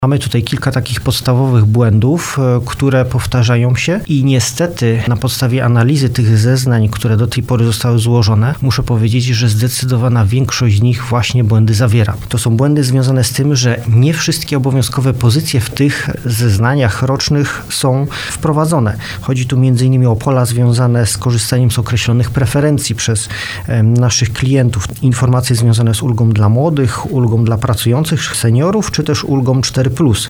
Mamy tutaj kilka takich podstawowych błędów, które powtarzają się i niestety na podstawie analizy tych zeznań, które do tej pory zostały złożone, muszę powiedzieć, że zdecydowana większość z nich właśnie błędy zawiera. To są błędy związane z tym, że nie wszystkie obowiązkowe pozycje w tych zeznaniach rocznych są wprowadzone. Chodzi tu m.in. o pola związane z korzystaniem z określonych preferencji przez naszych klientów. Informacje związane z ulgą dla młodych, ulgą dla pracujących seniorów, czy też ulgą 4+.